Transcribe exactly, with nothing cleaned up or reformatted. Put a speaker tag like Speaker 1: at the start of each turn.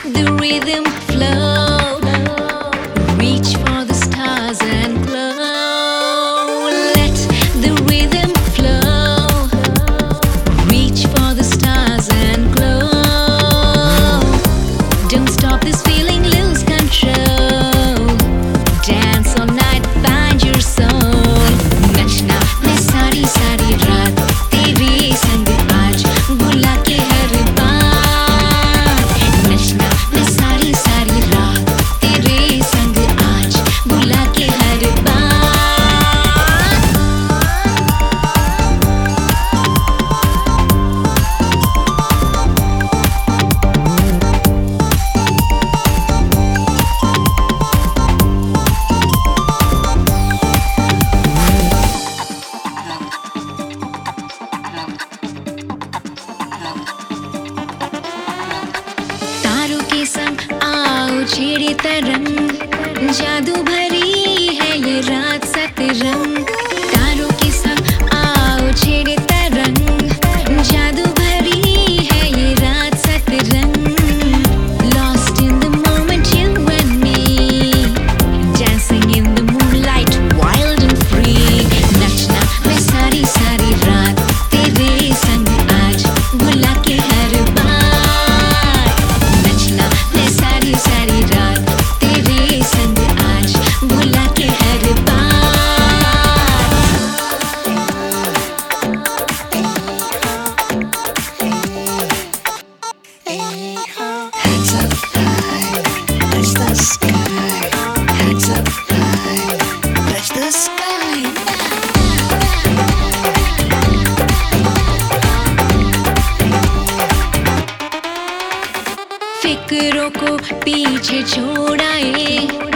Speaker 1: the rhythm flow. Reach for the stars and glow. Let the rhythm flow. Reach for the stars and glow. Don't stop this feeling, lose control. Dance all night, find your soul. नचना मैं सारी सारी रात तेरे संग आज बुला के हर बार. नचना मैं सारी सारी रात तेरे संग आज बुला के हर बार. तारों के संग आओ छेड़े तरंग. जादू भरी है ये रात सतरंग. तारों के संग आओ छेड़े तरंग. जादू भरी है ये रात सतरंग. Lost in the moment, you and me, dancing in the moonlight, wild and free. नचना मैं सारी सारी रात तेरे संग आज बुला के हर बार. नचना मैं सारी सारी रात तेरे संग आज बुला के हर बार.
Speaker 2: Hands up high, touch the sky. Hands up high, touch the sky.
Speaker 1: फिक्रों को पीछे छोड़ाए.